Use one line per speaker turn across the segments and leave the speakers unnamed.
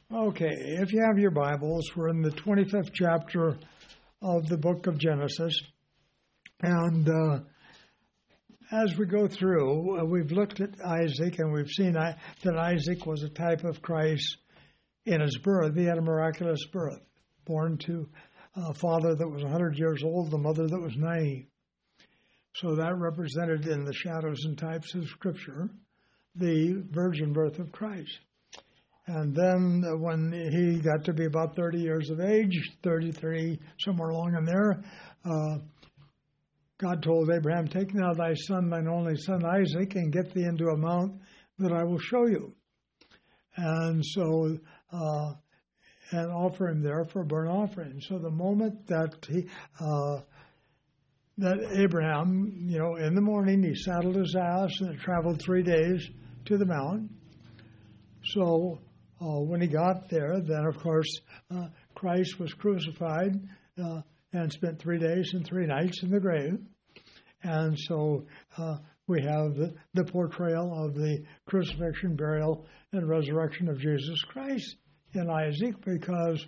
Okay, if you have your Bibles, we're in the 25th chapter of the book of Genesis. And as we go through, we've looked at Isaac, and we've seen that Isaac was a type of Christ in his birth. He had a miraculous birth, born to a father that was 100 years old, the mother that was 90. So that represented in the shadows and types of Scripture the virgin birth of Christ. And then when he got to be about 30 years of age, 33, somewhere along in there, God told Abraham, "Take now thy son, thine only son Isaac, and get thee into a mount that I will show you." And so, and offer him there for a burnt offering. So the moment that that Abraham, in the morning, he saddled his ass and it traveled 3 days to the mount. So when he got there, then of course Christ was crucified and spent 3 days and 3 nights in the grave. And so we have the portrayal of the crucifixion, burial, and resurrection of Jesus Christ in Isaac, because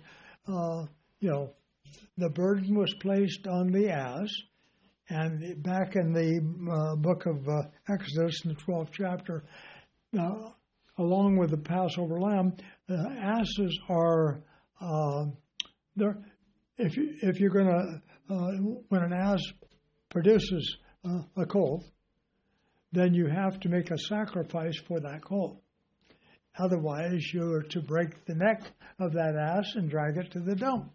the burden was placed on the ass. And back in the book of Exodus, in the 12th chapter, along with the Passover lamb, asses are if you're going to when an ass produces a colt, then you have to make a sacrifice for that colt. Otherwise, you're to break the neck of that ass and drag it to the dump.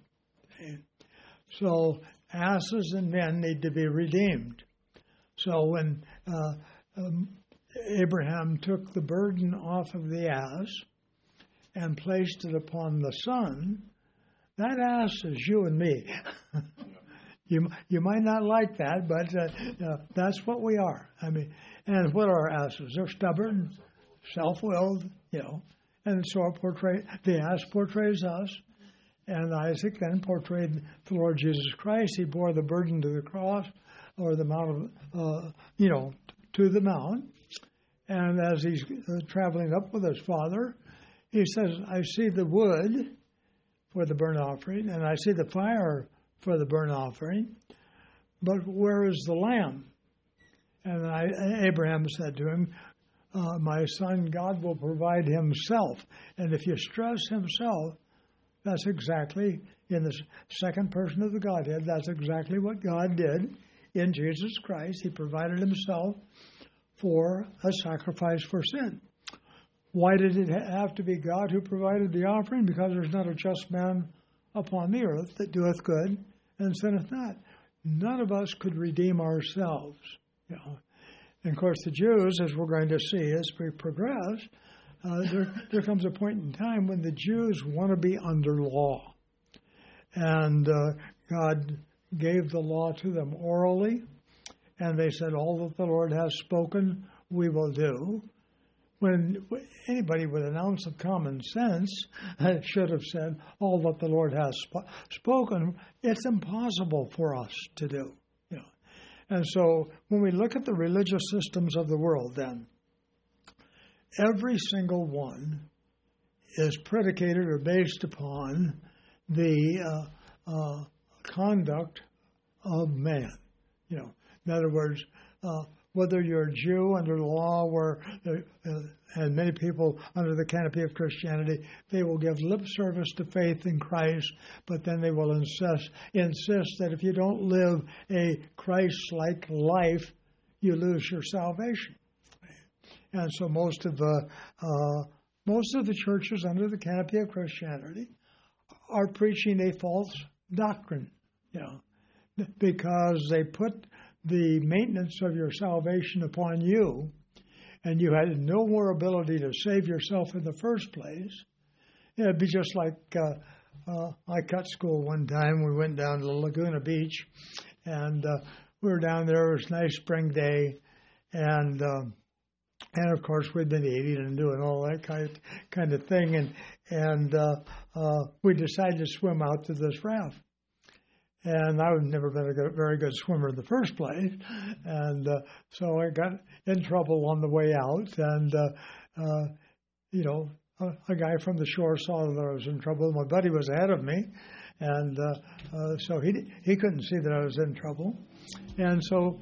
So asses and men need to be redeemed. So when Abraham took the burden off of the ass and placed it upon the son, that ass is you and me. You might not like that, but that's what we are. I mean, and what are asses? They're stubborn, self-willed, and so the ass portrays us. And Isaac then portrayed the Lord Jesus Christ. He bore the burden to the cross, or the mount of, to the mount. And as he's traveling up with his father, he says, "I see the wood for the burnt offering, and I see the fire for the burnt offering, but where is the lamb?" And Abraham said to him, "My son, God will provide himself." And if you stress himself, that's exactly, in the second person of the Godhead, that's exactly what God did in Jesus Christ. He provided himself for a sacrifice for sin. Why did it have to be God who provided the offering? Because there's not a just man upon the earth that doeth good and sinneth not. None of us could redeem ourselves. And of course, the Jews, as we're going to see as we progress, there comes a point in time when the Jews want to be under law. And God gave the law to them orally, and they said, "All that the Lord has spoken, we will do." When anybody with an ounce of common sense should have said, "All that the Lord has spoken, it's impossible for us to do." And so when we look at the religious systems of the world, then, every single one is predicated or based upon the conduct of man. In other words, whether you're a Jew under the law, and many people under the canopy of Christianity, they will give lip service to faith in Christ, but then they will insist that if you don't live a Christ-like life, you lose your salvation. And so most of the churches under the canopy of Christianity are preaching a false doctrine, because they put the maintenance of your salvation upon you, and you had no more ability to save yourself in the first place. It'd be just like I cut school one time. We went down to Laguna Beach, and we were down there. It was a nice spring day, and of course we'd been eating and doing all that kind of thing, and we decided to swim out to this raft. And I've never been a very good swimmer in the first place, and so I got in trouble on the way out. And a guy from the shore saw that I was in trouble. My buddy was ahead of me, and so he couldn't see that I was in trouble. And so,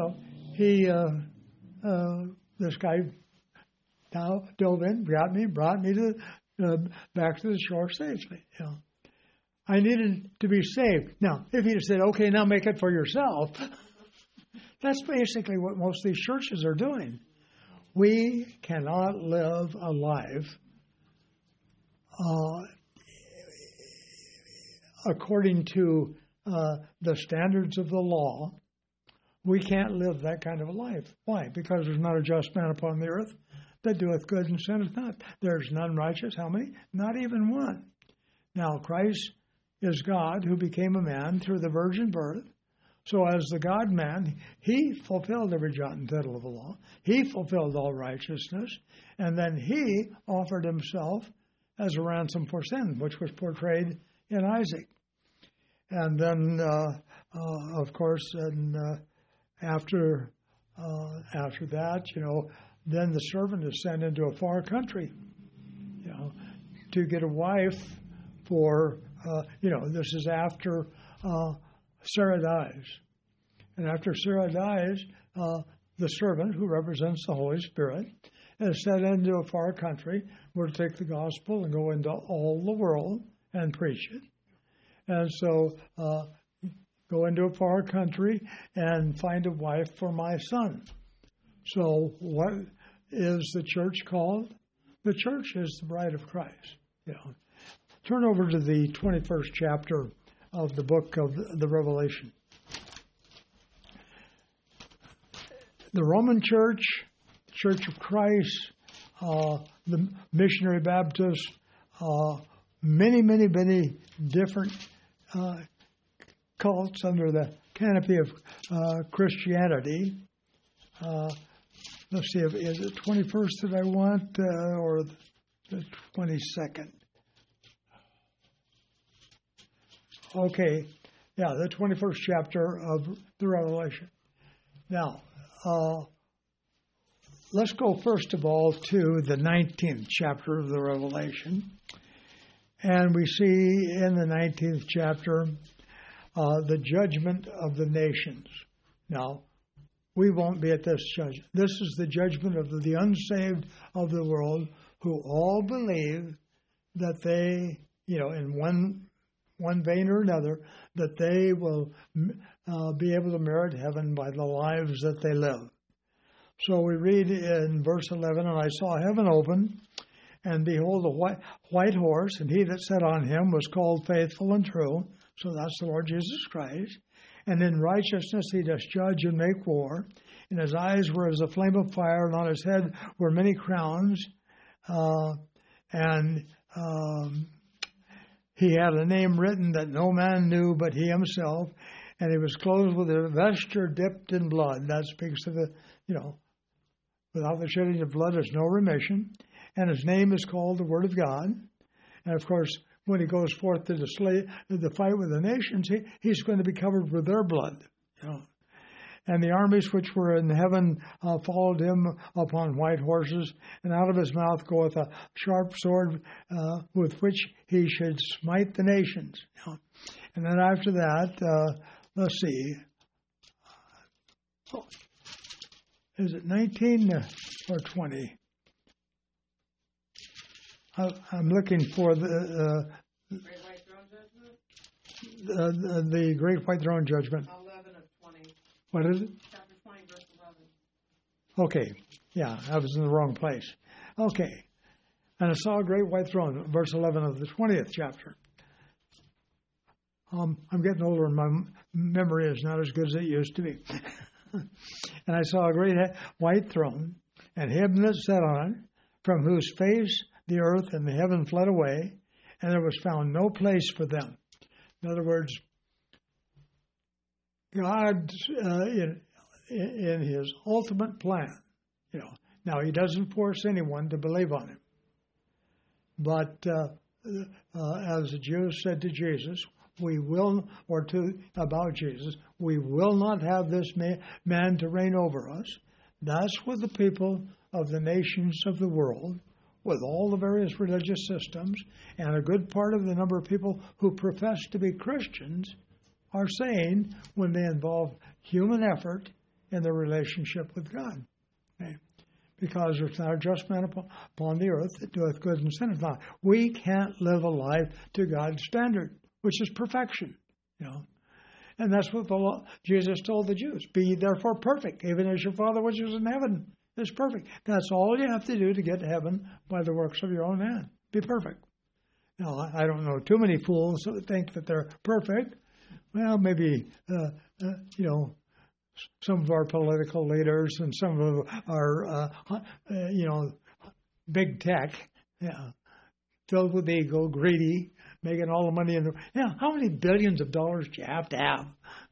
this guy now dove in, brought me to back to the shore safely. I needed to be saved. Now, if he'd have said, "Okay, now make it for yourself," that's basically what most of these churches are doing. We cannot live a life according to the standards of the law. We can't live that kind of a life. Why? Because there's not a just man upon the earth that doeth good and sinneth not. There's none righteous. How many? Not even one. Now, Christ is God who became a man through the virgin birth. So as the God-man, he fulfilled every jot and tittle of the law. He fulfilled all righteousness. And then he offered himself as a ransom for sin, which was portrayed in Isaac. And then, of course, after that, then the servant is sent into a far country, to get a wife for, this is after Sarah dies. And after Sarah dies, the servant, who represents the Holy Spirit, is sent into a far country where to take the gospel and go into all the world and preach it. And so go into a far country and find a wife for my son. So what is the church called? The church is the bride of Christ. Turn over to the 21st chapter of the book of the Revelation. The Roman Church, Church of Christ, the Missionary Baptists, many, many, many different cults under the canopy of Christianity. Let's see, is it 21st that I want, or the 22nd? Okay, yeah, the 21st chapter of the Revelation. Now, let's go first of all to the 19th chapter of the Revelation. And we see in the 19th chapter the judgment of the nations. Now, we won't be at this judgment. This is the judgment of the unsaved of the world, who all believe that they, in one vein or another, that they will be able to merit heaven by the lives that they live. So we read in verse 11, "And I saw heaven open, and behold, a white horse, and he that sat on him was called Faithful and True." So that's the Lord Jesus Christ. "And in righteousness he does judge and make war. And his eyes were as a flame of fire, and on his head were many crowns. He had a name written that no man knew but he himself. And he was clothed with a vesture dipped in blood." That speaks of the, without the shedding of blood, there's no remission. "And his name is called the Word of God." And of course, when he goes forth to the fight with the nations, he's going to be covered with their blood. "And the armies which were in heaven followed him upon white horses, and out of his mouth goeth a sharp sword with which he should smite the nations." And then after that, let's see, is it 19 or 20? I'm looking for the
Great White Throne Judgment?
The Great White Throne Judgment.
11 of 20.
What is it?
Chapter 20, verse 11.
Okay. Yeah, I was in the wrong place. Okay. "And I saw a great white throne," verse 11 of the 20th chapter. I'm getting older and my memory is not as good as it used to be. "And I saw a great white throne, and him that sat on it, from whose face the earth and the heaven fled away, and there was found no place for them." In other words, God, in his ultimate plan, now he doesn't force anyone to believe on him. But as the Jews said to Jesus, about Jesus, "We will not have this man to reign over us." That's what the people of the nations of the world with all the various religious systems, and a good part of the number of people who profess to be Christians are saying when they involve human effort in their relationship with God. Okay? Because there's not a just man upon the earth that doeth good and sinneth not. We can't live a life to God's standard, which is perfection. And that's what Jesus told the Jews. Be ye therefore perfect, even as your Father which is in heaven is perfect. That's all you have to do to get to heaven by the works of your own hand. Be perfect. Now, I don't know too many fools that think that they're perfect. Well, maybe, some of our political leaders and some of our, big tech, filled with ego, greedy, making all the money in the... how many billions of dollars do you have to have?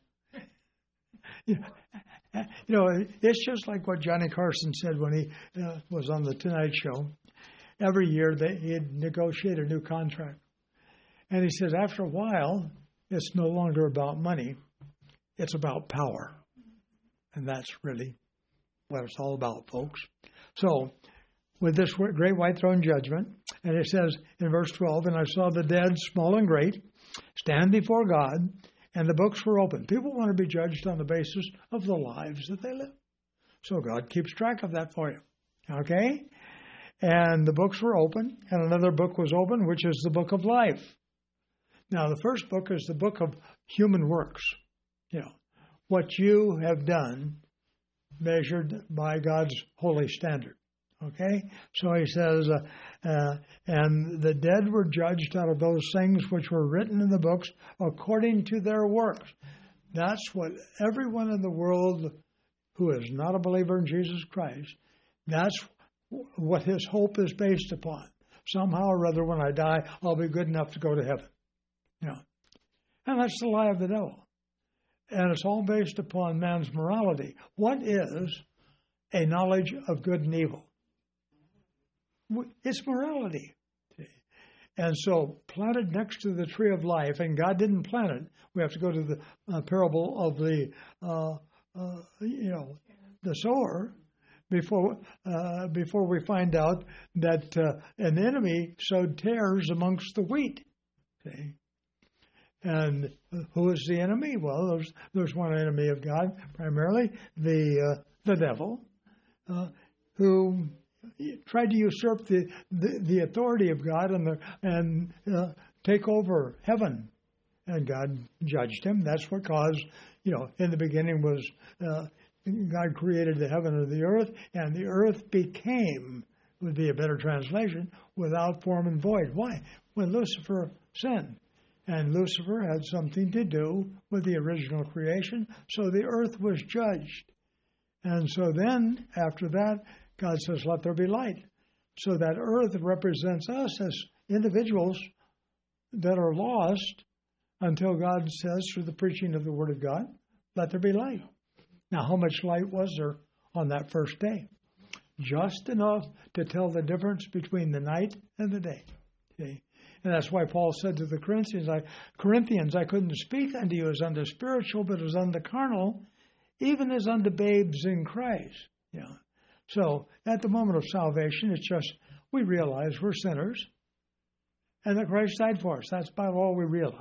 It's just like what Johnny Carson said when he was on the Tonight Show. Every year he'd negotiate a new contract. And he says after a while, it's no longer about money. It's about power. And that's really what it's all about, folks. So, with this great white throne judgment, and it says in verse 12, and I saw the dead, small and great, stand before God, and the books were open. People want to be judged on the basis of the lives that they live. So God keeps track of that for you. Okay? And the books were open, and another book was open, which is the book of life. Now, the first book is the book of human works. What you have done measured by God's holy standard. Okay? So he says, and the dead were judged out of those things which were written in the books according to their works. That's what everyone in the world who is not a believer in Jesus Christ, that's what his hope is based upon. Somehow or other, when I die, I'll be good enough to go to heaven. And that's the lie of the devil. And it's all based upon man's morality. What is a knowledge of good and evil? It's morality. And so planted next to the tree of life, and God didn't plant it. We have to go to the parable of the sower before we find out that an enemy sowed tares amongst the wheat. Okay? And who is the enemy? Well, there's one enemy of God, primarily the devil, who tried to usurp the authority of God and take over heaven. And God judged him. That's what caused, in the beginning was God created the heaven and the earth, and the earth became, would be a better translation, without form and void. Why? When Lucifer sinned. And Lucifer had something to do with the original creation, so the earth was judged. And so then, after that, God says, let there be light. So that earth represents us as individuals that are lost until God says, through the preaching of the Word of God, let there be light. Now, how much light was there on that first day? Just enough to tell the difference between the night and the day. Okay? And that's why Paul said to the Corinthians, I couldn't speak unto you as unto spiritual, but as unto carnal, even as unto babes in Christ. So at the moment of salvation, it's just we realize we're sinners and that Christ died for us. That's about all we realize.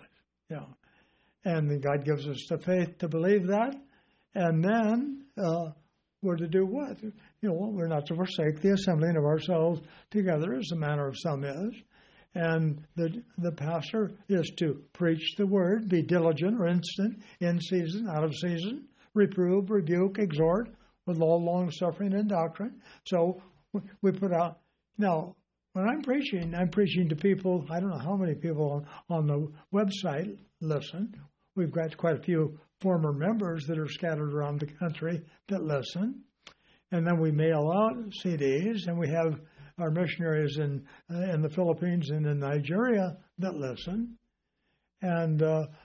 And God gives us the faith to believe that. And then we're to do what? We're not to forsake the assembling of ourselves together, as the manner of some is. And the pastor is to preach the word, be diligent or instant, in season, out of season, reprove, rebuke, exhort, with all long suffering and doctrine. So we put out. Now, when I'm preaching to people. I don't know how many people on the website listen. We've got quite a few former members that are scattered around the country that listen. And then we mail out CDs, and we have our missionaries in the Philippines and in Nigeria that listen, and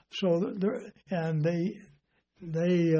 they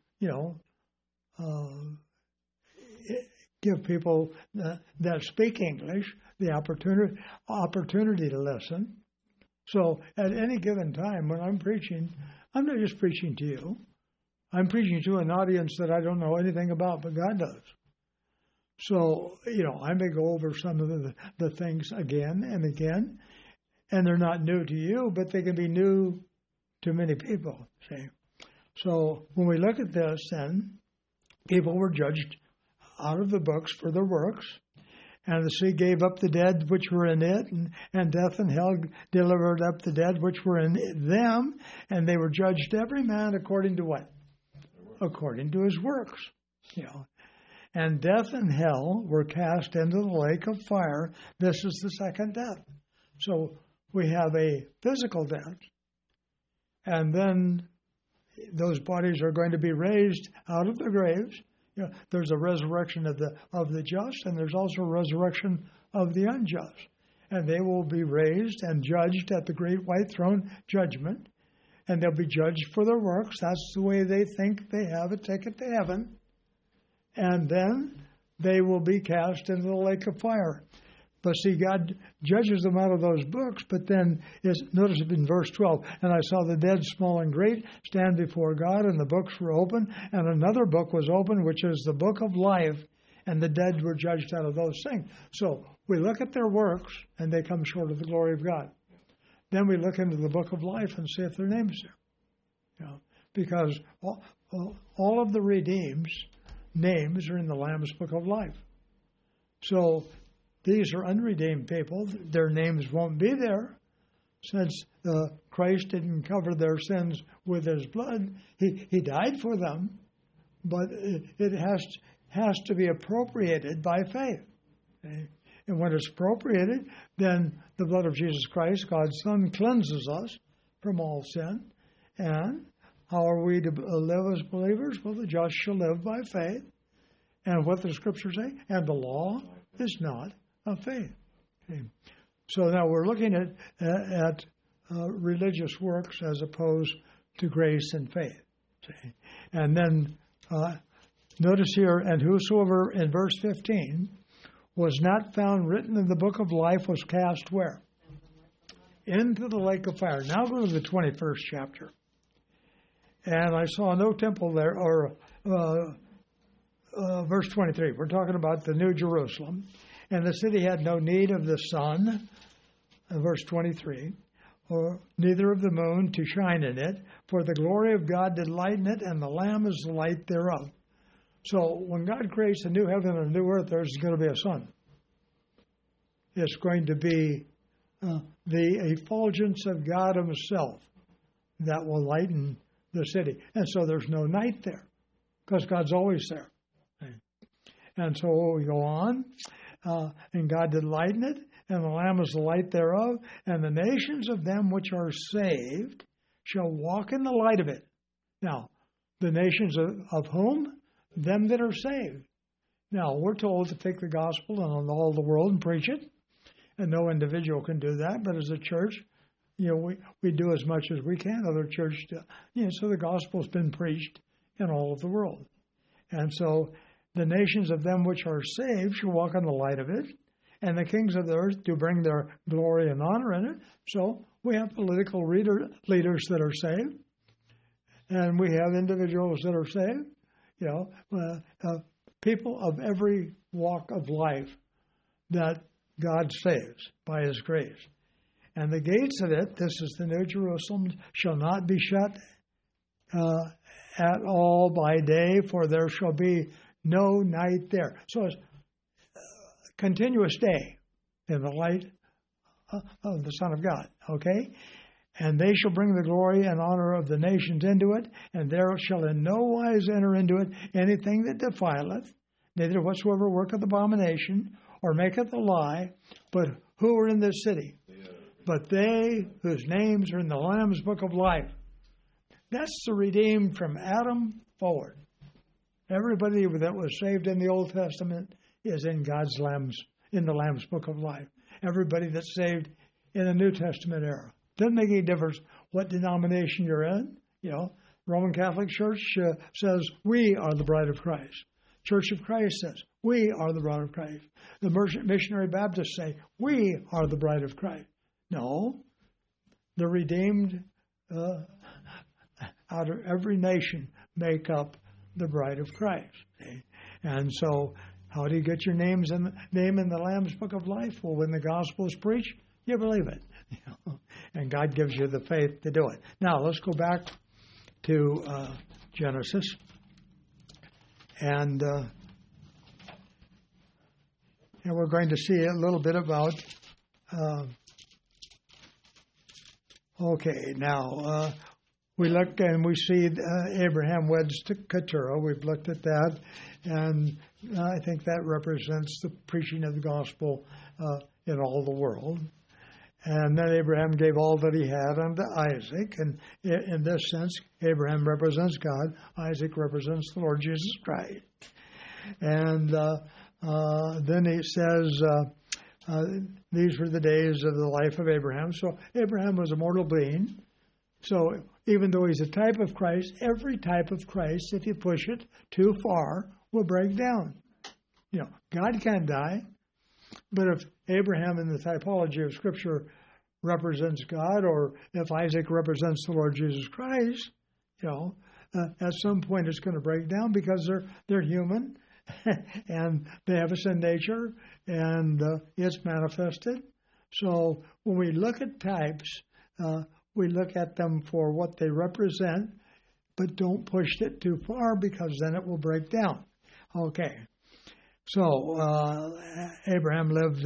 give people that speak English the opportunity to listen. So at any given time when I'm preaching, I'm not just preaching to you. I'm preaching to an audience that I don't know anything about, but God does. So, I may go over some of the things again and again, and they're not new to you, but they can be new to many people, see. So when we look at this, then, people were judged out of the books for their works, and the sea gave up the dead which were in it, and death and hell delivered up the dead which were in them, and they were judged every man according to what? According to his works, And death and hell were cast into the lake of fire. This is the second death. So we have a physical death, and then those bodies are going to be raised out of the graves. There's a resurrection of the just, and there's also a resurrection of the unjust. And they will be raised and judged at the great white throne judgment, and they'll be judged for their works. That's the way they think they have a ticket to heaven. And then they will be cast into the lake of fire. But see, God judges them out of those books, but then, notice in verse 12, and I saw the dead, small and great, stand before God, and the books were open, and another book was opened, which is the book of life, and the dead were judged out of those things. So we look at their works, and they come short of the glory of God. Then we look into the book of life and see if their name's there. Because all of the redeemed names are in the Lamb's book of life. So these are unredeemed people. Their names won't be there since Christ didn't cover their sins with his blood. He died for them, but it has to be appropriated by faith. Okay? And when it's appropriated, then the blood of Jesus Christ, God's Son, cleanses us from all sin. And how are we to live as believers? Well, the just shall live by faith. And what the Scriptures say? And the law is not of faith. Okay. So now we're looking at religious works as opposed to grace and faith. Okay. And then notice here, and whosoever, in verse 15, was not found written in the book of life was cast where? Into the lake of fire. Now go to the 21st chapter. And I saw no temple there, or verse 23. We're talking about the New Jerusalem. And the city had no need of the sun, verse 23, or neither of the moon to shine in it, for the glory of God did lighten it, and the Lamb is the light thereof. So when God creates a new heaven and a new earth, there's going to be a sun. It's going to be the effulgence of God himself that will lighten the city. And so there's no night there, because God's always there. And so we go on. And God did lighten it, and the Lamb is the light thereof, and the nations of them which are saved shall walk in the light of it. Now, the nations of whom? Them that are saved. Now, we're told to take the gospel and on all the world and preach it, and no individual can do that, but as a church, we do as much as we can. Other churches do. So the gospel's been preached in all of the world. And so the nations of them which are saved shall walk in the light of it, and the kings of the earth do bring their glory and honor in it. So we have political leaders that are saved, and we have individuals that are saved. People of every walk of life that God saves by his grace. And the gates of it, this is the New Jerusalem, shall not be shut at all by day, for there shall be no night there. So it's continuous day in the light of the Son of God. Okay? And they shall bring the glory and honor of the nations into it, and there shall in no wise enter into it anything that defileth, neither whatsoever worketh abomination, or maketh a lie, but who are in this city? But they whose names are in the Lamb's book of life. That's the redeemed from Adam forward. Everybody that was saved in the Old Testament is in the Lamb's book of life. Everybody that's saved in the New Testament era. Doesn't make any difference what denomination you're in. Roman Catholic Church says we are the bride of Christ. Church of Christ says we are the bride of Christ. The Missionary Baptists say we are the bride of Christ. No, the redeemed out of every nation make up the bride of Christ. Okay? And so How do you get your name in the Lamb's Book of Life? Well, when the gospel is preached, you believe it. And God gives you the faith to do it. Now, let's go back to Genesis. And we're going to see a little bit about... we look and we see Abraham weds to Keturah. We've looked at that. And I think that represents the preaching of the gospel in all the world. And then Abraham gave all that he had unto Isaac. And in this sense, Abraham represents God. Isaac represents the Lord Jesus Christ. And then he says, these were the days of the life of Abraham. So Abraham was a mortal being. So even though he's a type of Christ, every type of Christ, if you push it too far, will break down. God can't die. But if Abraham in the typology of Scripture represents God, or if Isaac represents the Lord Jesus Christ, at some point it's going to break down because they're human and they have a sin nature and it's manifested. So when we look at types, we look at them for what they represent, but don't push it too far because then it will break down. Okay. So Abraham lived.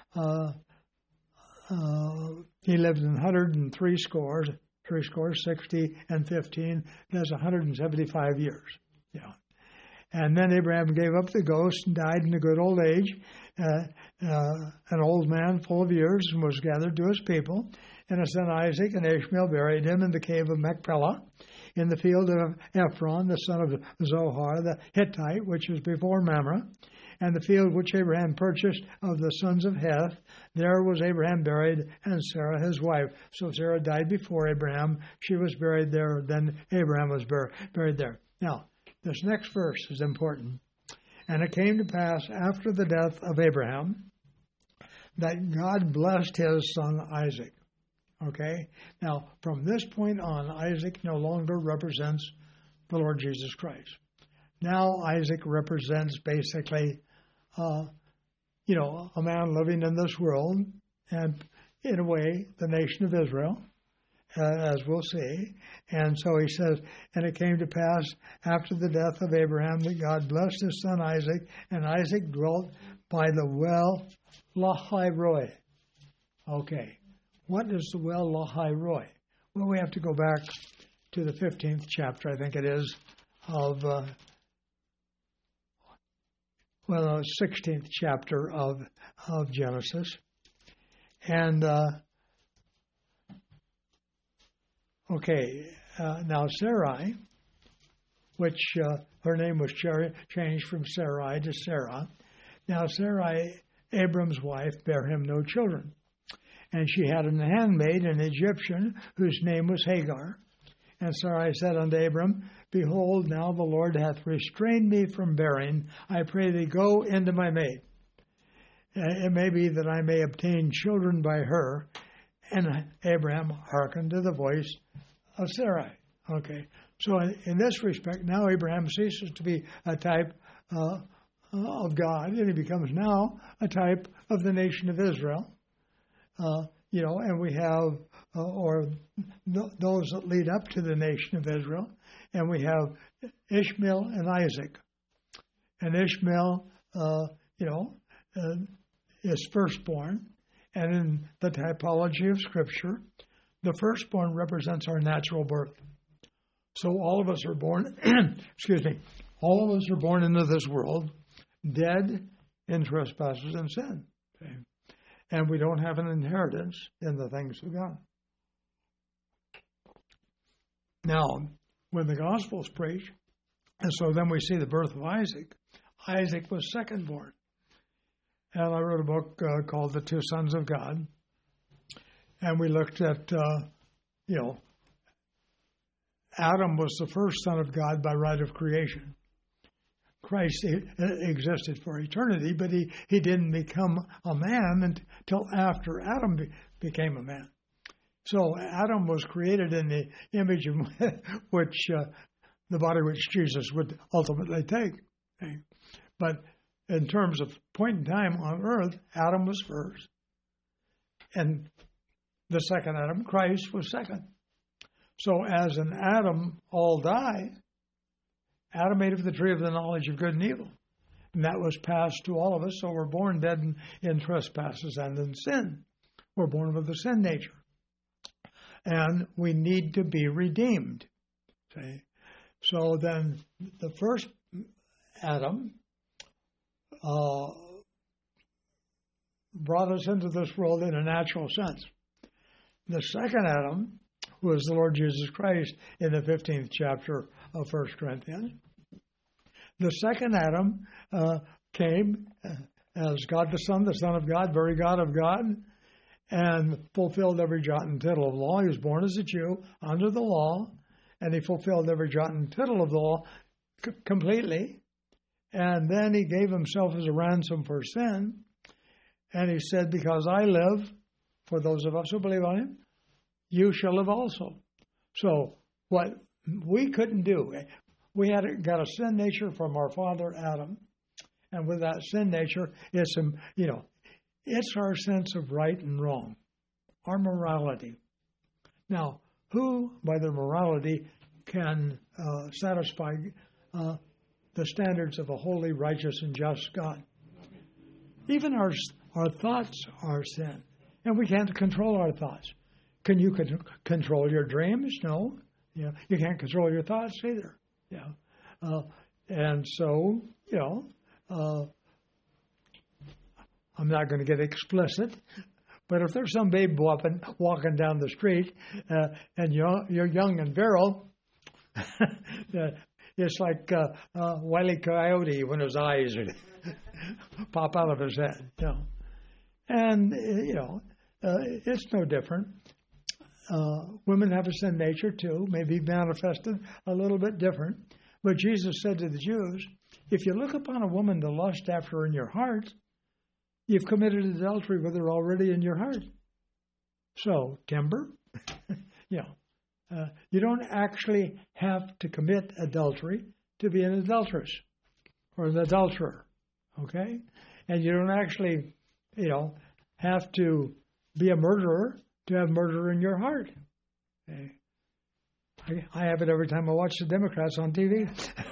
He lived in 103 scores, 60 and 15. That's 175 years. And then Abraham gave up the ghost and died in a good old age, an old man full of years, and was gathered to his people. And his son Isaac and Ishmael buried him in the cave of Machpelah, in the field of Ephron, the son of Zohar, the Hittite, which was before Mamre, and the field which Abraham purchased of the sons of Heth. There was Abraham buried, and Sarah his wife. So Sarah died before Abraham. She was buried there. Then Abraham was buried there. Now, this next verse is important. And it came to pass after the death of Abraham that God blessed his son Isaac. Okay? Now, from this point on, Isaac no longer represents the Lord Jesus Christ. Now Isaac represents basically, a man living in this world, and in a way, the nation of Israel, as we'll see. And so he says, and it came to pass after the death of Abraham that God blessed his son Isaac, and Isaac dwelt by the well Lahai Roi. Okay. What is the well Lahai Roi? Well, we have to go back to the 15th chapter, I think it is, of, 16th chapter of Genesis. And, now Sarai, which her name was changed from Sarai to Sarah. Now Sarai, Abram's wife, bare him no children. And she had an handmaid, an Egyptian, whose name was Hagar. And Sarai said unto Abram, Behold, now the Lord hath restrained me from bearing. I pray thee, go into my maid. It may be that I may obtain children by her. And Abraham hearkened to the voice of Sarai. Okay. So in this respect, now Abraham ceases to be a type of God, and he becomes now a type of the nation of Israel. And we have, those that lead up to the nation of Israel, and we have Ishmael and Isaac. And Ishmael, is firstborn, and in the typology of Scripture, the firstborn represents our natural birth. So all of us are born, all of us are born into this world, dead in trespasses and sin. Okay? And we don't have an inheritance in the things of God. Now, when the gospel is preached, and so then we see the birth of Isaac. Isaac was second born. And I wrote a book called The Two Sons of God. And we looked at, Adam was the first son of God by right of creation. Christ existed for eternity, but he didn't become a man until after Adam became a man. So Adam was created in the image of which the body which Jesus would ultimately take. Okay? But in terms of point in time on earth, Adam was first. And the second Adam, Christ, was second. So as in Adam all die, Adam ate of the tree of the knowledge of good and evil. And that was passed to all of us. So we're born dead in trespasses and in sin. We're born with the sin nature. And we need to be redeemed. See? So then the first Adam brought us into this world in a natural sense. The second Adam, who is the Lord Jesus Christ in the 15th chapter of 1 Corinthians, the second Adam came as God the Son of God, very God of God, and fulfilled every jot and tittle of law. He was born as a Jew under the law, and he fulfilled every jot and tittle of the law completely. And then he gave himself as a ransom for sin. And he said, because I live, for those of us who believe on him, you shall live also. So what we couldn't do, we got a sin nature from our father Adam. And with that sin nature, it's our sense of right and wrong, our morality. Now, who, by their morality, can satisfy the standards of a holy, righteous, and just God? Even our thoughts are sin, and we can't control our thoughts. Can you control your dreams? No. You can't control your thoughts either. And so, I'm not going to get explicit, but if there's some babe walking down the street and you're young and virile, it's like Wile E. Coyote when his eyes pop out of his head. And, it's no different. Women have a sin nature too, maybe manifested a little bit different. But Jesus said to the Jews, if you look upon a woman to lust after her in your heart, you've committed adultery with her already in your heart. So, timber, you don't actually have to commit adultery to be an adulteress or an adulterer, okay? And you don't actually, have to be a murderer to have murder in your heart. Okay? I have it every time I watch the Democrats on TV.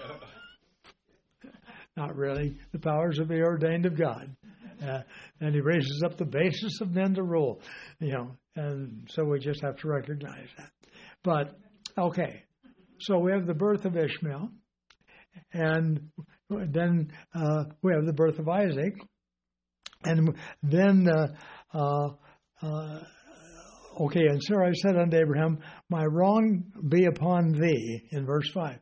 Not really. The powers that be ordained of God. And he raises up the basis of men to rule, and so we just have to recognize that. But, okay, so we have the birth of Ishmael, and then we have the birth of Isaac, and then, and Sarah said unto Abraham, my wrong be upon thee, in verse 5.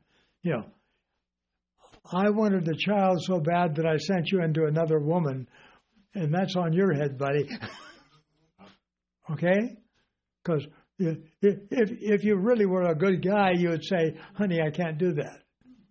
I wanted a child so bad that I sent you into another woman, and that's on your head, buddy. Okay? Because if you really were a good guy, you would say, honey, I can't do that.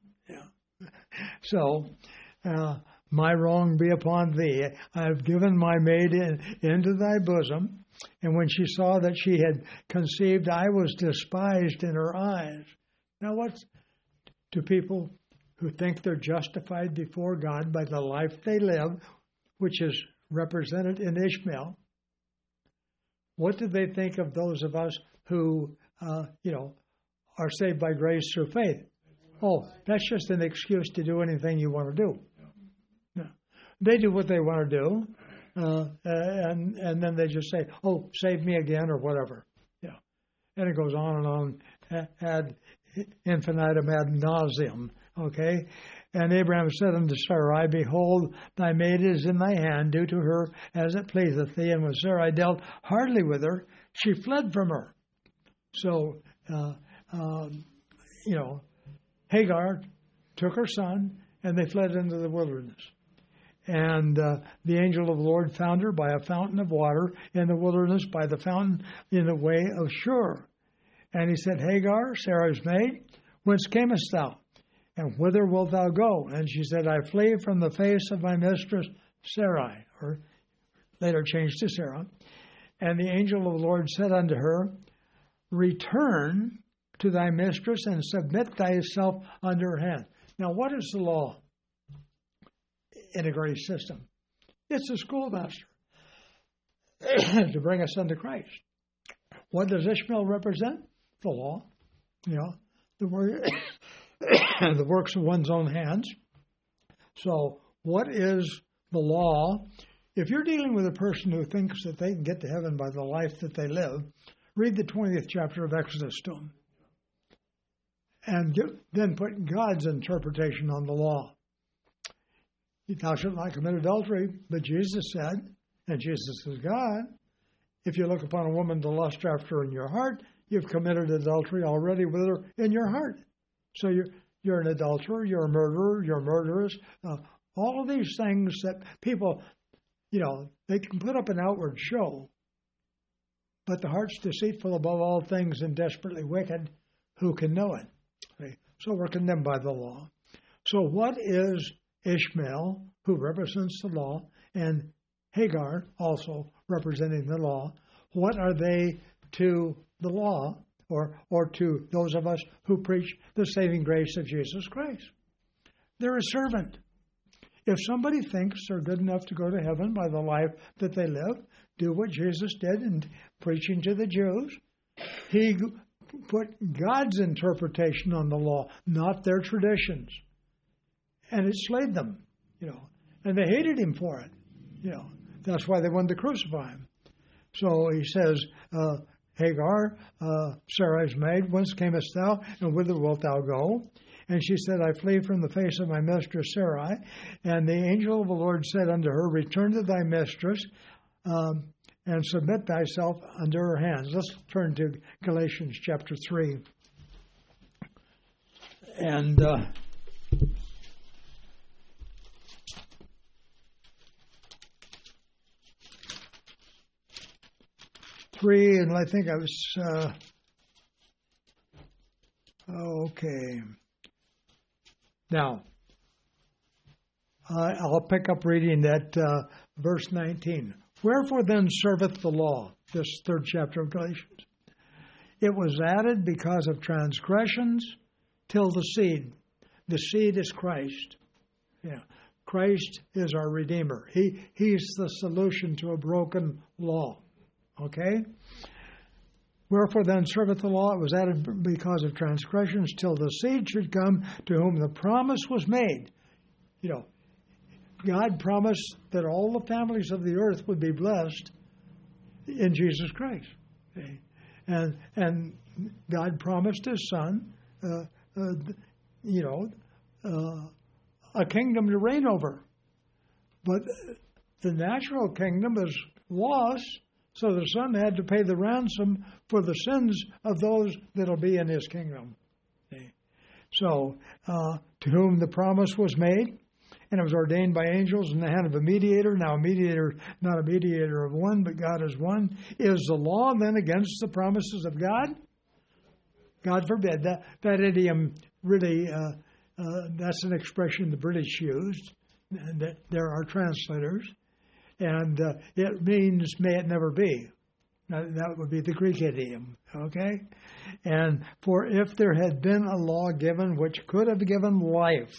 So, my wrong be upon thee. I have given my maid into thy bosom. And when she saw that she had conceived, I was despised in her eyes. Now, what's to people who think they're justified before God by the life they live, which is represented in Ishmael? What do they think of those of us who, are saved by grace through faith? Oh, that's just an excuse to do anything you want to do. No. They do what they want to do, and then they just say, oh, save me again or whatever. And it goes on and on ad infinitum ad nauseum. Okay? And Abraham said unto Sarai, behold, thy maid is in thy hand, do to her as it pleaseth thee. And when Sarai dealt hardly with her, she fled from her. So, Hagar took her son, and they fled into the wilderness. And the angel of the Lord found her by a fountain of water in the wilderness, by the fountain in the way of Shur. And he said, Hagar, Sarah's maid, whence camest thou? And whither wilt thou go? And she said, I flee from the face of my mistress Sarai, or later changed to Sarah. And the angel of the Lord said unto her, return to thy mistress and submit thyself under her hand. Now, what is the law? integrated system. It's a schoolmaster to bring us unto Christ. What does Ishmael represent? The law. The works of one's own hands. So what is the law? If you're dealing with a person who thinks that they can get to heaven by the life that they live, read the 20th chapter of Exodus to them. And then put God's interpretation on the law. Thou shalt not commit adultery, but Jesus said, and Jesus is God, if you look upon a woman to lust after her in your heart, you've committed adultery already with her in your heart. So you're an adulterer, you're a murderer, you're murderous. All of these things that people, they can put up an outward show, but the heart's deceitful above all things and desperately wicked. Who can know it? So we're condemned by the law. So what is Ishmael, who represents the law, and Hagar, also representing the law? What are they to the law, or to those of us who preach the saving grace of Jesus Christ? They're a servant. If somebody thinks they're good enough to go to heaven by the life that they live, do what Jesus did in preaching to the Jews. He put God's interpretation on the law, not their traditions. And it slayed them, and they hated him for it. That's why they wanted to crucify him. So he says, Hagar, Sarai's maid, whence camest thou, and whither wilt thou go? And she said, I flee from the face of my mistress Sarai. And the angel of the Lord said unto her, return to thy mistress, and submit thyself under her hands. Let's turn to Galatians chapter 3. And 3, and I think I was, okay. Now, I'll pick up reading at verse 19. Wherefore then serveth the law, this 3rd chapter of Galatians? It was added because of transgressions till the seed. The seed is Christ. Christ is our Redeemer. He's the solution to a broken law. Okay? Wherefore then serveth the law? It was added because of transgressions till the seed should come to whom the promise was made. God promised that all the families of the earth would be blessed in Jesus Christ. Okay? And God promised his son, a kingdom to reign over. But the natural kingdom is lost, so the son had to pay the ransom for the sins of those that will be in his kingdom. Okay? So, to whom the promise was made, and it was ordained by angels in the hand of a mediator. Now a mediator, not a mediator of one, but God is one. Is the law then against the promises of God? God forbid. That idiom really, that's an expression the British used. That there are translators. And it means, may it never be. Now, that would be the Greek idiom, okay? And for if there had been a law given which could have given life,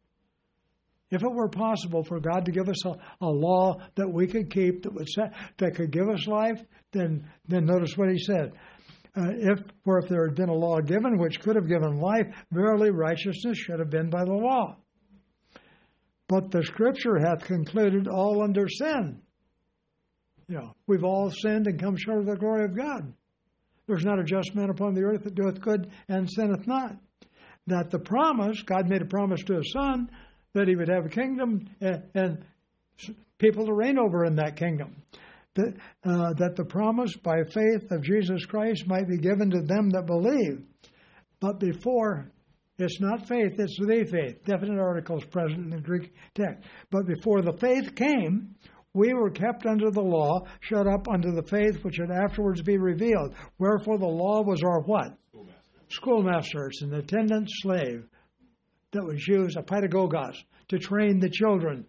if it were possible for God to give us a law that we could keep, that could give us life, then notice what he said. If there had been a law given which could have given life, verily righteousness should have been by the law. But the Scripture hath concluded all under sin. We've all sinned and come short of the glory of God. There's not a just man upon the earth that doeth good and sinneth not. That the promise, God made a promise to his son, that he would have a kingdom and people to reign over in that kingdom. That the promise by faith of Jesus Christ might be given to them that believe. But before, it's not faith, it's the faith. Definite articles present in the Greek text. But before the faith came, we were kept under the law, shut up unto the faith which should afterwards be revealed. Wherefore the law was our what? Schoolmaster. It's an attendant slave that was used, a pedagogos, to train the children.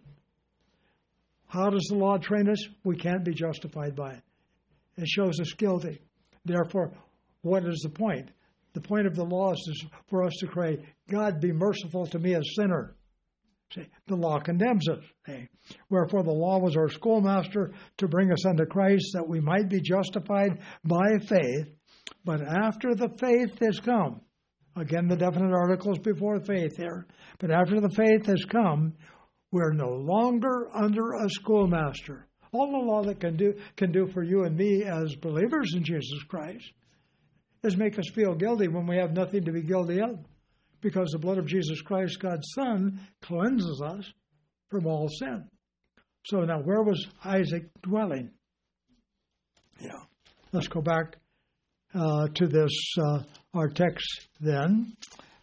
How does the law train us? We can't be justified by it. It shows us guilty. Therefore, what is the point? The point of the law is for us to cry, God, be merciful to me, a sinner. See, the law condemns us. See? Wherefore the law was our schoolmaster to bring us unto Christ, that we might be justified by faith. But after the faith has come, again the definite articles before faith here, but after the faith has come, we're no longer under a schoolmaster. All the law that can do for you and me as believers in Jesus Christ is make us feel guilty when we have nothing to be guilty of. Because the blood of Jesus Christ, God's Son, cleanses us from all sin. So now, where was Isaac dwelling? Yeah. Let's go back to this, our text then.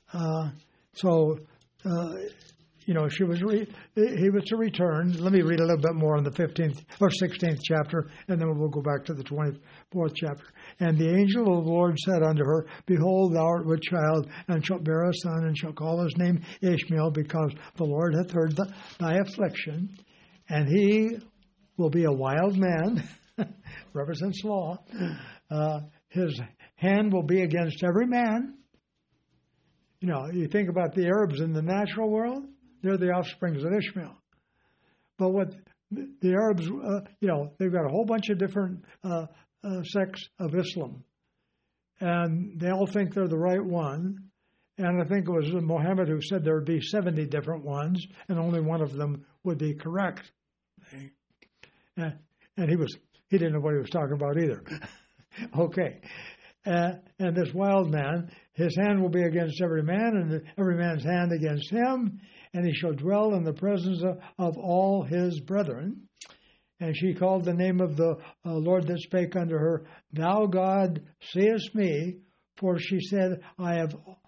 He was to return. Let me read a little bit more in the 15th or 16th chapter, and then we'll go back to the 24th chapter. And the angel of the Lord said unto her, Behold, thou art with child, and shalt bear a son, and shalt call his name Ishmael, because the Lord hath heard thy affliction, and he will be a wild man, represents law. His hand will be against every man. You know, you think about the Arabs in the natural world, they're the offsprings of Ishmael. But what the Arabs, they've got a whole bunch of different sects of Islam. And they all think they're the right one. And I think it was Muhammad who said there would be 70 different ones, and only one of them would be correct. And he didn't know what he was talking about either. Okay. And this wild man, his hand will be against every man, and every man's hand against him, and he shall dwell in the presence of all his brethren. And she called the name of the Lord that spake unto her, Thou God seest me, for she said, I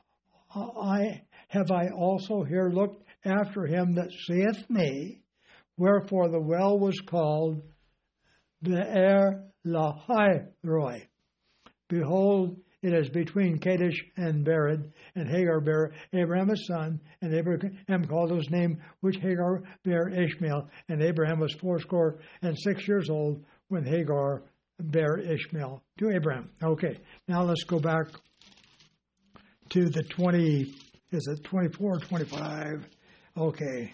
also here looked after him that seeth me. Wherefore the well was called Be'er Lahai Roi. Behold, it is between Kadesh and Bered, and Hagar bare Abraham a son, and Abraham called his name, which Hagar bare Ishmael. And Abraham was 86 years old when Hagar bare Ishmael to Abraham. Okay, now let's go back to the 24 or 25? Okay.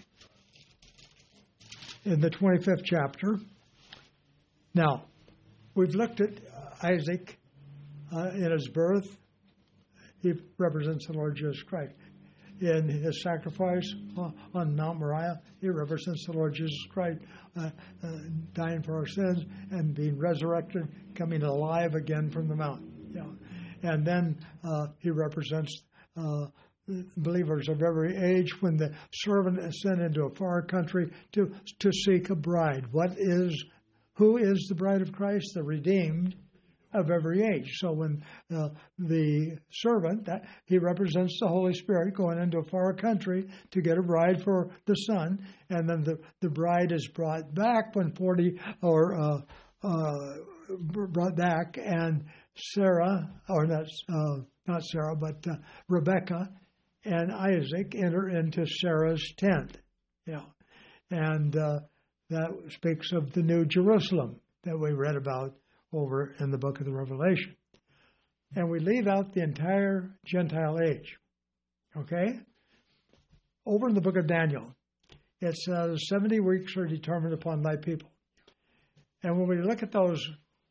In the 25th chapter. Now, we've looked at Isaac. In his birth, he represents the Lord Jesus Christ. In his sacrifice on Mount Moriah, he represents the Lord Jesus Christ dying for our sins and being resurrected, coming alive again from the mountain. And then he represents believers of every age when the servant is sent into a far country to seek a bride. Who is the bride of Christ? The redeemed of every age. So when the servant, he represents the Holy Spirit going into a far country to get a bride for the son, and then the bride is brought back when 40 or brought back, and Sarah, or not Sarah, but Rebecca and Isaac enter into Sarah's tent. And that speaks of the New Jerusalem that we read about over in the book of the Revelation. And we leave out the entire Gentile age. Okay? Over in the book of Daniel, it says 70 weeks are determined upon thy people. And when we look at those,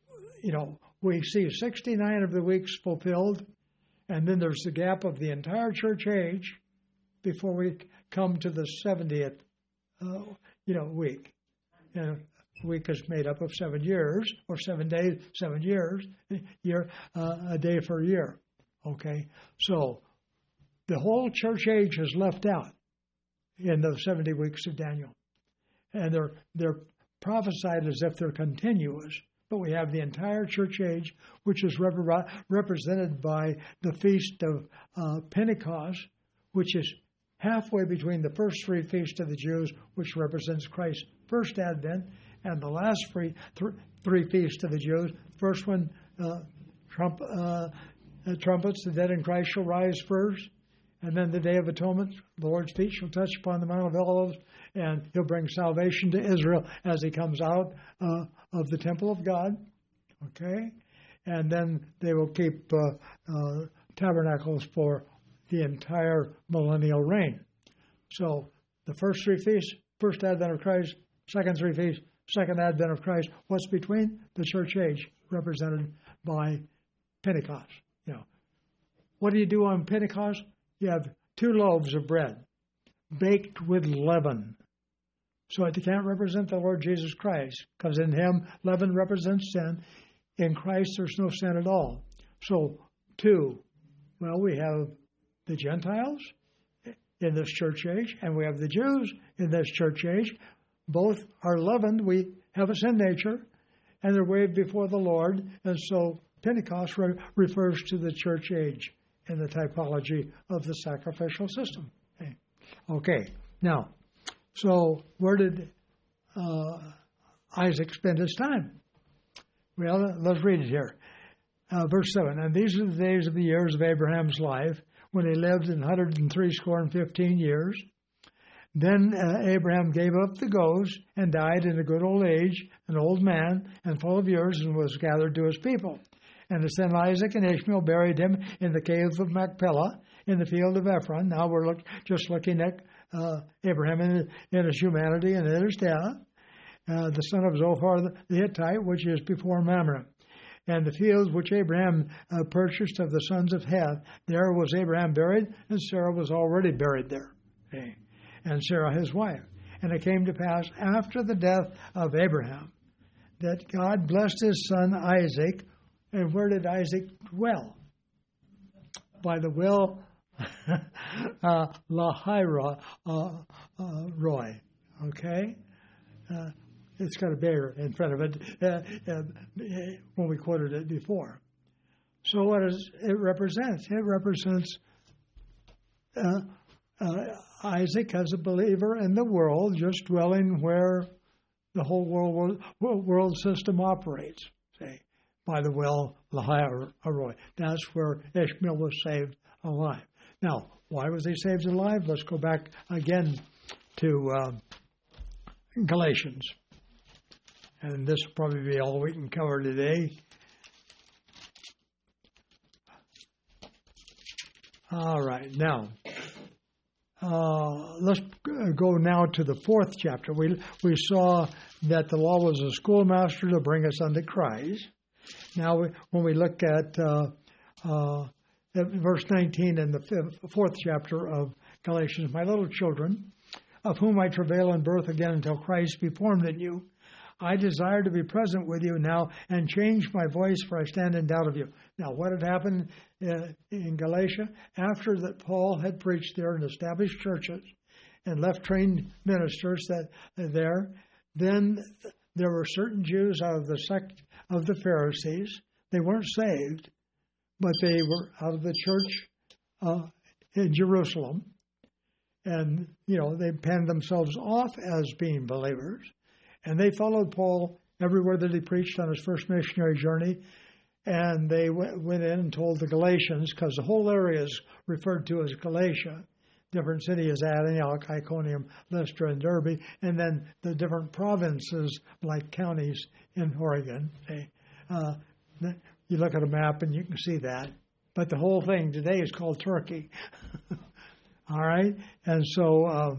we see 69 of the weeks fulfilled, and then there's the gap of the entire church age before we come to the 70th, week. And week is made up of 7 years, or 7 days, 7 years, a day for a year. Okay? So the whole church age is left out in the 70 weeks of Daniel. And they're prophesied as if they're continuous, but we have the entire church age, which is represented by the Feast of Pentecost, which is halfway between the first three feasts of the Jews, which represents Christ's first advent, and the last three feasts of the Jews. First one, trumpets, the dead in Christ shall rise first. And then the Day of Atonement, the Lord's feet shall touch upon the Mount of Olives, and he'll bring salvation to Israel as he comes out of the temple of God. Okay? And then they will keep tabernacles for the entire millennial reign. So The first three feasts, first advent of Christ, second three feasts, second advent of Christ. What's between? The church age, represented by Pentecost. What do you do on Pentecost? You have 2 loaves of bread baked with leaven. So it can't represent the Lord Jesus Christ, because in him, leaven represents sin. In Christ, there's no sin at all. So 2, we have the Gentiles in this church age, and we have the Jews in this church age. Both are leavened. We have a sin nature, and they're waved before the Lord. And so Pentecost refers to the church age in the typology of the sacrificial system. Okay. Now, so where did Isaac spend his time? Well, let's read it here. Verse 7, and these are the days of the years of Abraham's life, when he lived 115 years. Then Abraham gave up the ghost and died in a good old age, an old man and full of years, and was gathered to his people. And his son Isaac and Ishmael buried him in the cave of Machpelah, in the field of Ephron. Now we're just looking at Abraham in his humanity and in his death. The son of Zophar the Hittite, which is before Mamre. And the fields which Abraham purchased of the sons of Heth, there was Abraham buried, and Sarah was already buried there. Okay. And Sarah his wife. And it came to pass after the death of Abraham that God blessed his son Isaac. And where did Isaac dwell? By the well Lahai Roi. Okay? It's got a bear in front of it when we quoted it before. So what does it represent? It represents Isaac as a believer in the world, just dwelling where the whole world system operates. Say, by the well Lahai Roi. That's where Ishmael was saved alive. Now, why was he saved alive? Let's go back again to Galatians. And this will probably be all we can cover today. All right, now, let's go now to the 4th chapter. We saw that the law was a schoolmaster to bring us unto Christ. Now, when we look at verse 19 in the 4th chapter of Galatians, my little children, of whom I travail in birth again until Christ be formed in you, I desire to be present with you now and change my voice, for I stand in doubt of you. Now, what had happened in Galatia? After that Paul had preached there and established churches and left trained ministers there, then there were certain Jews out of the sect of the Pharisees. They weren't saved, but they were out of the church in Jerusalem. And, they panned themselves off as being believers. And they followed Paul everywhere that he preached on his first missionary journey. And they went in and told the Galatians, because the whole area is referred to as Galatia. Different cities, Antioch, Iconium, Lystra, and Derbe. And then the different provinces, like counties in Oregon. You look at a map and you can see that. But the whole thing today is called Turkey. All right? And so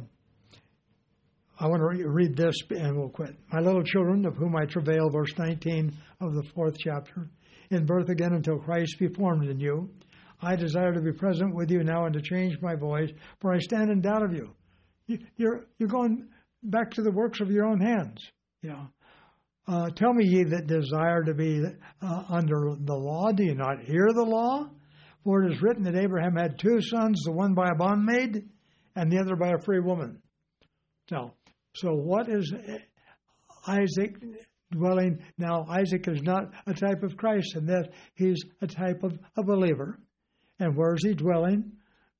I want to read this and we'll quit. My little children, of whom I travail, verse 19 of the 4th chapter, in birth again until Christ be formed in you. I desire to be present with you now and to change my voice, for I stand in doubt of you. You're going back to the works of your own hands. Tell me, ye that desire to be under the law, do you not hear the law? For it is written that Abraham had 2 sons, the one by a bondmaid and the other by a free woman. So what is Isaac dwelling? Now, Isaac is not a type of Christ in that he's a type of a believer. And where is he dwelling?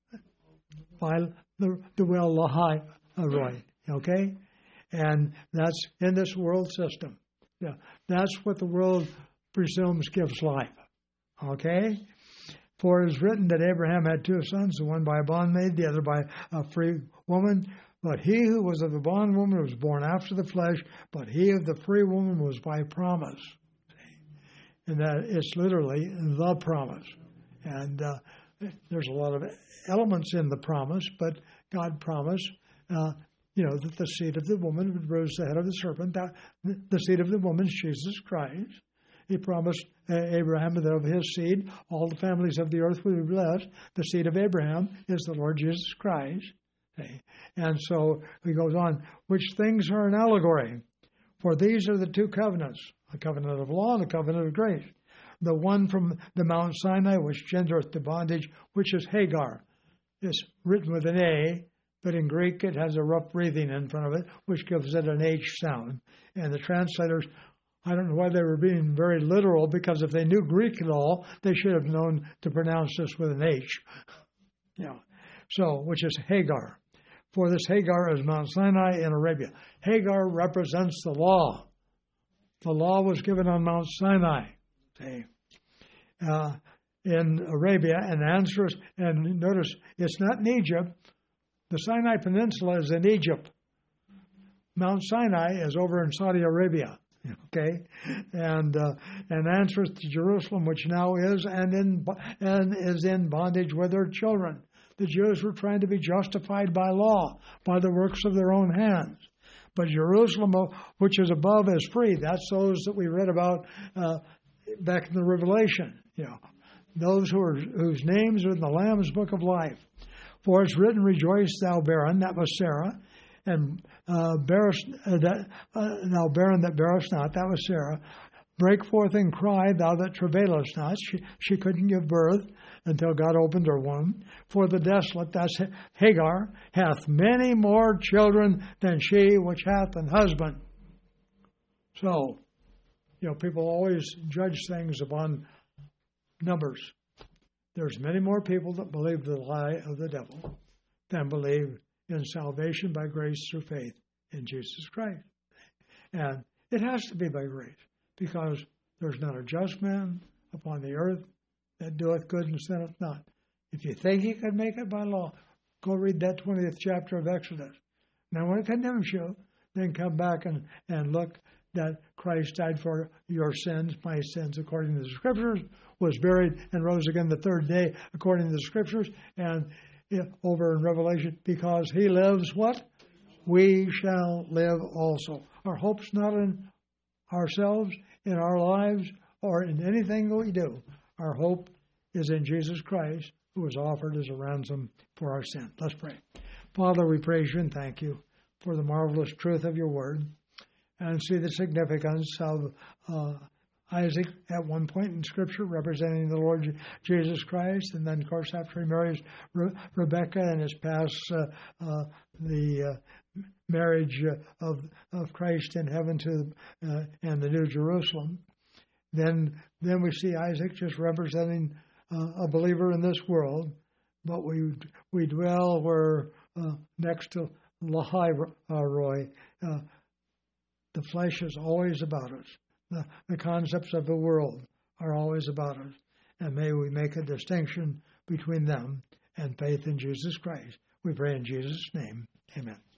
By the well Lahai Roi. Okay? And that's in this world system. Yeah, that's what the world presumes gives life. Okay? For it is written that Abraham had 2 sons, the one by a bondmaid, the other by a free woman. But he who was of the bondwoman was born after the flesh, but he of the free woman was by promise. And that it's literally the promise. And there's a lot of elements in the promise, but God promised that the seed of the woman would bruise the head of the serpent. That the seed of the woman is Jesus Christ. He promised Abraham that of his seed, all the families of the earth would be blessed. The seed of Abraham is the Lord Jesus Christ. Okay. And so he goes on, which things are an allegory. For these are the two covenants, the covenant of law and the covenant of grace. The one from the Mount Sinai, which gendereth to bondage, which is Hagar. It's written with an A, but in Greek it has a rough breathing in front of it, which gives it an H sound. And the translators, I don't know why they were being very literal, because if they knew Greek at all, they should have known to pronounce this with an H. So, which is Hagar. For this Hagar is Mount Sinai in Arabia. Hagar represents the law. The law was given on Mount Sinai. In Arabia, and answers, and notice it's not in Egypt. The Sinai Peninsula is in Egypt. Mount Sinai is over in Saudi Arabia. Okay, and answers to Jerusalem, which now is and is in bondage with her children. The Jews were trying to be justified by law, by the works of their own hands. But Jerusalem, which is above, is free. That's those that we read about back in the Revelation. Those whose names are in the Lamb's Book of Life. For it's written, "Rejoice, thou barren," that was Sarah, and thou barren that bearest not, that was Sarah. Break forth and cry, thou that travailest not. She couldn't give birth until God opened her womb. For the desolate, that's Hagar, hath many more children than she which hath an husband. So, people always judge things upon numbers. There's many more people that believe the lie of the devil than believe in salvation by grace through faith in Jesus Christ. And it has to be by grace, because there's not a just man upon the earth that doeth good and sinneth not. If you think you can make it by law, go read that 20th chapter of Exodus. Now, when it condemns you, then come back and look that Christ died for your sins, my sins, according to the Scriptures, was buried and rose again the third day, according to the Scriptures, and over in Revelation, because he lives, what? We shall live also. Our hope's not in ourselves, in our lives, or in anything that we do. Our hope is in Jesus Christ, who was offered as a ransom for our sin. Let's pray. Father, we praise you and thank you for the marvelous truth of your word, and see the significance of Isaac at one point in Scripture representing the Lord Jesus Christ, and then, of course, after he marries Rebekah and has passed the marriage of Christ in heaven to and the New Jerusalem, then we see Isaac just representing a believer in this world, but we dwell where next to Lahai Roy, the flesh is always about us. The concepts of the world are always about us. And may we make a distinction between them and faith in Jesus Christ. We pray in Jesus' name. Amen.